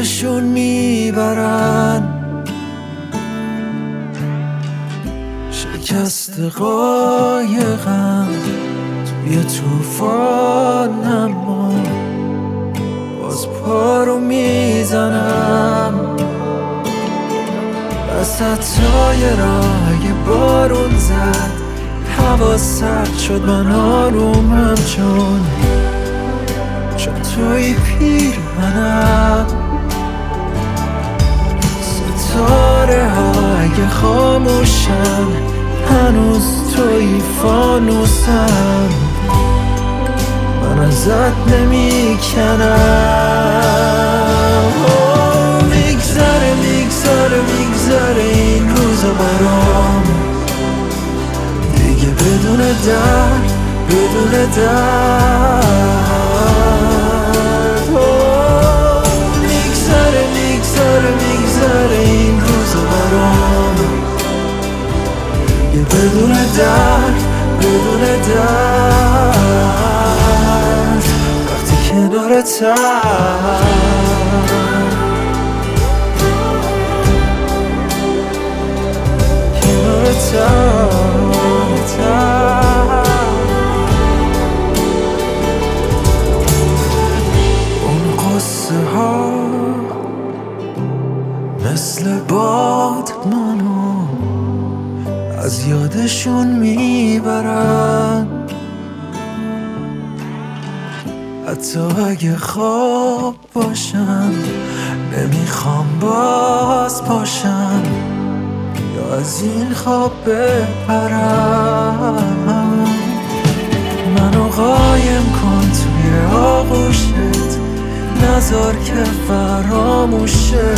یادشون میبرن شکست قایقم توی طوفان، اما باز پا رو میزنم وسطای راه. اگه بارون زد هوا سرد شد، من آرومم چون توی پیرهنم. ستاره ها اگه خاموشن هنوز توی فانوسم، من ازت نمیکنم. میگذره میگذره میگذره این روزا برام، دیگه بدون درد بدون درد. میگذره میگذره میگذره این روزا برام، دیگه بدون درد بدون درد. وقتی کنارتم اون قصه ها مثل باد منو از یادشون میبرن، حتی اگه خواب باشن نمیخوام باز باشن یا از این خواب بپرم. منو قایم کن توی آغوشت، نذار که فراموشه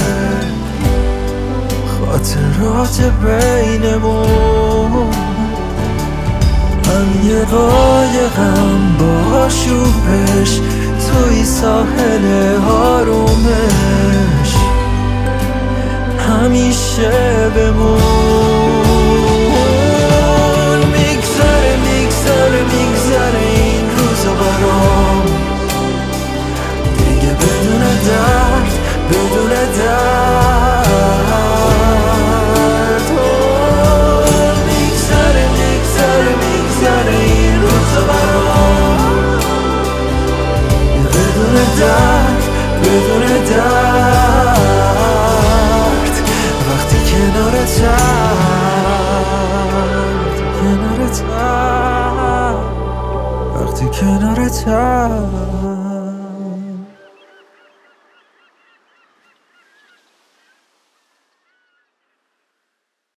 خاطرات بینمون. من یه قایقم با آشوبش توی ساحل آرومش، همیشه بمون. میگذره میگذره میگذره این روزا برام، دیگه بدون درد بدون درد. میگذره میگذره میگذره این روزا برام، دیگه بدون درد بدون درد. وقتی کنارتم وقتی کنارتم